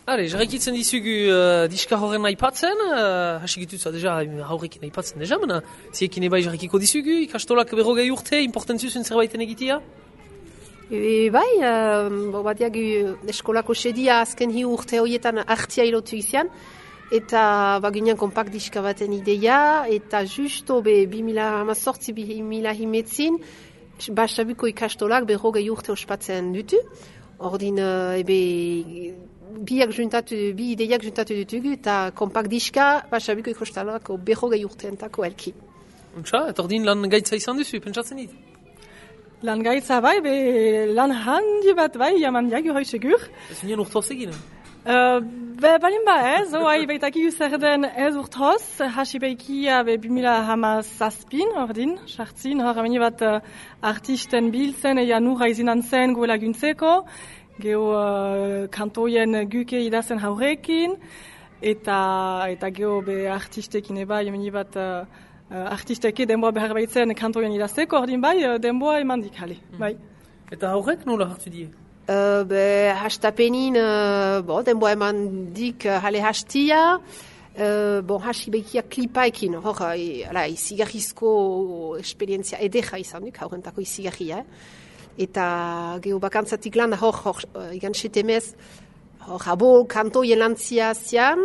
Hale, jarraikitzen dizugu diska horren aipatzen, hasi gitutza deja haurrekin aipatzen deja, mena ziekin ebai jarraikiko dizugu, ikastolak berrogei urte, importantzuzun zerbaiten egitea? Bai, badiak eskolako sedia azken hi urte horietan artia ilotu izan, eta baginean kompakt diska baten ideia, eta justo 2018-2019 Basabuko ikastolak berrogei urte ospatzen dutu. Ordin, bi ideiak juntatu dutugu eta kompakt diska Basabuko ikastolako berrogei urteentako elki. Untsa, eta ordin lan gaitza izan duzu, pentsatzen dit? Lan gaitza bai, lan handi bat bai, jaman diak hori segur. Ez nien urtoz egin? Balin ba ez, oai baitakigu zer den ez urtoz, hasi beikia 2017 ordin, sartzin, hor ameni bat artisten biltzen, eia nurra izinan zen gu laguntzeko, geho kantoien guke idazen haurekin, eta geho artistekin eba, ameni bat artisteke denboa behar baitzen kantoien idazteko, ordin bai, denboa eman dik hale, bai. Eta haurek nola hartu die? Hastapenin, denboa eman dik hale hastia, hasi bekia klipaekin, hor, izigarrizko esperientzia edera izan duk, haurentako izigarria, eta geho bakantzatik lan, hor, igan setemez, hor, kantoien lantzia zian,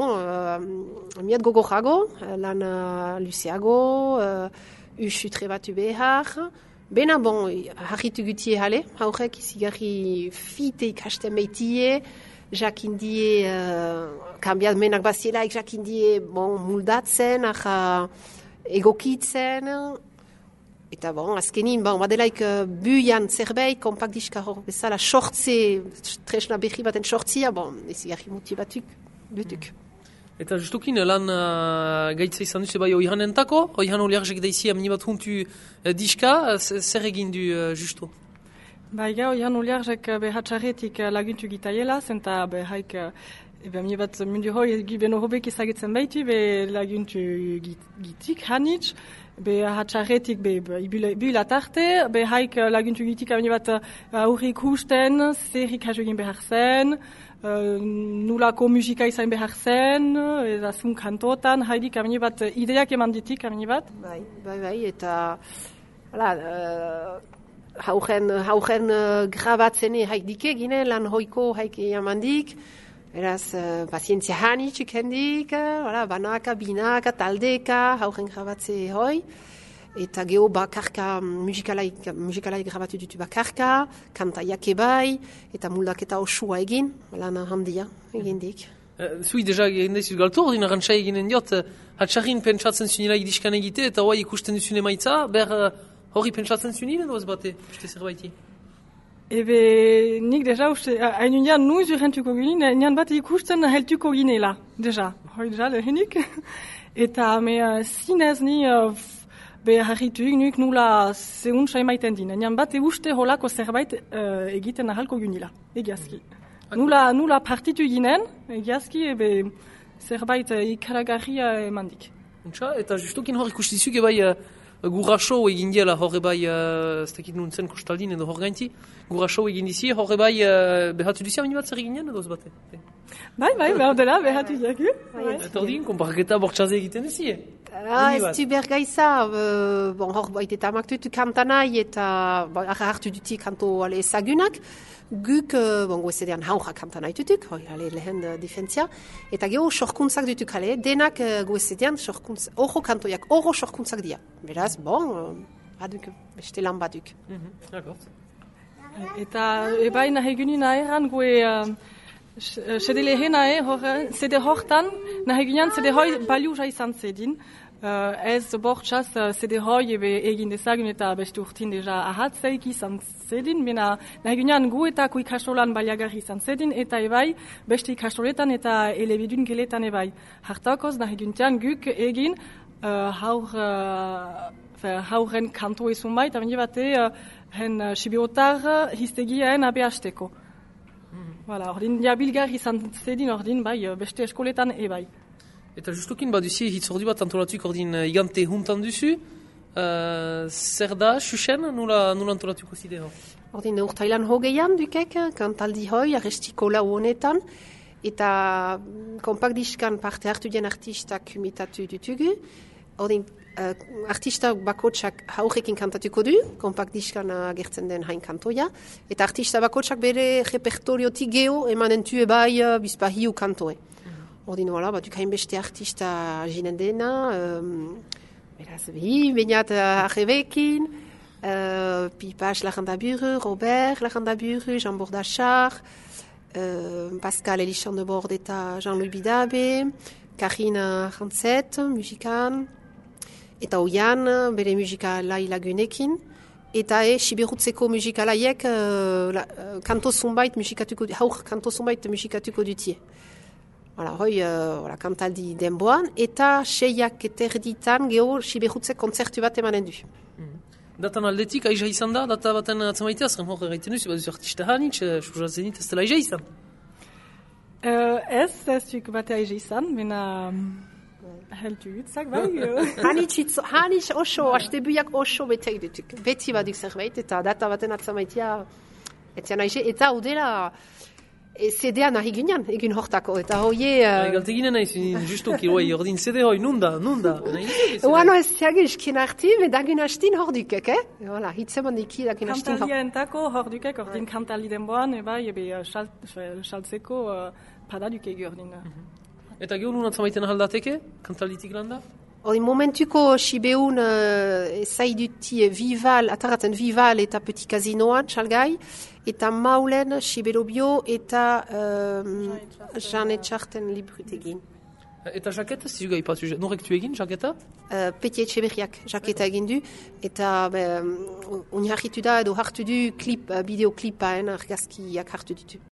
miat gogorago, lan luzeago, usu trebatu behar, bena, harritu gutie hale, haurek izigarri fite ikasten beitie, jakindie, kambiat menak bazielaik jakindie, muldatzen, egokitzen, eta azkenin, badelaik buian zerbait, kompakt diska hor bezala, sortze, tresna berri baten sortzia, izigarri motibatuk dutuk. Eta justukin lan gaitza izan duzu bai oihanentako, oihan oliarzek daizia mini bat huntu diska, zer egin du justu? Baiga, oihan oliarzek behatxarretik laguntu gitaiela, zenta behaik mini bat mundu hoi beno hobek izagetzen baitu, laguntu gitik hanitz, behatxarretik ibila tarte, behaik laguntu gitik mini bat aurrik husten, zerrik hajogin behar zen, nulako musika izan behar zen, ezazun kantotan, haidik amini bat ideiak eman ditik amini bat? Bai, eta haugen grabatzen haidik egine, lan hoiko haik emandik, eraz pazientzia hanitxik hendik, banaka, binaka, taldeka, haugen grabatze hoi, eta geho bakarka musikalai grabatu dutu bakarka, kantaiak ebai, eta muldaketa osua egin, lan handia egin dik. Zui deja egin daizu galtu, ordin arantxa eginen diot, hatxarrin pentsatzen zunilaik diskan egite, eta hoai ikusten duzun emaitza, hori pentsatzen zunin edo ez bate, uste zerbaiti? Nik deja uste, hain nian nuiz urrentuko ginen, nian bat ikusten heltuko ginela, deja, hori deja lehenik, eta zinez ni harritu nuik nula zehuntza emaiten din. Nian bat uste holako zerbait egiten ahalko ginela, egiazki. Nula partitu ginen, egiazki, zerbait ikaragarria emandik. Eta justukin hor ikustizuke bai guraso egin diela horre bai, ez dakit nuntzen kostaldin edo hor gainti, guraso egin dizi, horre bai behatu duzia mini bat zer eginen edo ez bate? Bai, behar dela, behatu diaku. Eta ordin, konparaketa bortxaze egiten duzi, ez du bergaiza, hor baita amaktutu kantanai eta hartu duti kanto ezagunak, guk, goezedean haurra kantanai dutuk, lehen difentzia, eta geho sorkuntzak dutuk hale, denak goezedean oro kantoiak, oro sorkuntzak dia. Beraz, baduk, beste lan baduk. Eta ebai nahi gunin aheran goe sede lehena sede hortan, nahi gunean sede hoi baliuza izan zedin. Ez bortxaz sede hoi egin dezagun eta beste urtin deja ahatzeik izan zedin, bena nahi gunean gu eta ikastolan baliagarri izan zedin, eta ebai beste ikastoletan eta elebidun geletan ebai. Hartakoz nahi gunean guk egin hauren kanto ezun bai, eta bine bate hen sibiotar hiztegiaen abe hasteko. Ordin, bilgar izan zedin ordin, bai, beste eskoletan ebai. Eta justukin baduzi hitzordu bat antolatuik ordin igante juntan duzu, zer da, xuxen, nula antolatuko zide hor? Ordin, urtailan hogeian dukek, kantaldi hoi, arrestiko lau honetan, eta kompakt diskan parte hartu dien artistak imitatu dutugu. Ordin, artista bakotsak haurrekin kantatuko du, kompakt diskan agertzen den hain kantoia, eta artista bakotsak bere repertoriotik geho emanen tue bai bizpahiu kantoe. Ordin, voilà, batuk hainbeste artista jinen dena, beraz, bainat arrebekin, Pipas Lagandaburu, Robert Lagandaburu, Jean Bordachar, Pascal Elichan de Bord eta Jean-Louis Bidabe, Karina Rantzet, musikan, eta Oian, bere musikalai lagunekin, eta Siberutzeko musikalaiek kanto zumbait musikatuko dutie. Voilà, hoi, kantaldi denboan, eta 6 eterditan geho Siberutzek kontzertu bat emanen du. Datan aldetik aiza izan da, data baten atzamaitea, zren hor erraiten duzu, baduzu artista hanitz, sujazenit ez dela aiza izan. Ez duk bate aiza izan, mena heltu gutzak, bai. Hanitz oso, astebuiak oso betek dutuk. Beti baduk zerbait, eta data baten atzamaitea, etzian aiza, eta udela, CD-a nahi ginean, egin hortako, eta hoie... Galte ginen nahi, justuki, ordin CD hoi, nunda. Oano ez ziagin iskin arti, dagin hastin hordukek, Voilà, hitzeman diki dagin hastin hordukek. Kantalia entako hordukek, ordin kantali denboan, saltzeko padadukek ordin. Eta gehun unat zamaiten ahaldateke, kantalitik landa? Ordin momentuko Sibeun zaiduti Vival, ataraten Vival eta Petit Casinoan, txalgai, eta maulen Sibelobio eta Jean Etxarten librutegin. Eta jaketa, zizuga ipatu, norek tu egin, jaketa? Peti Etxeberriak jaketa egin du, eta unharritu da edo hartu du bideoklipaen argazkiak hartu ditu.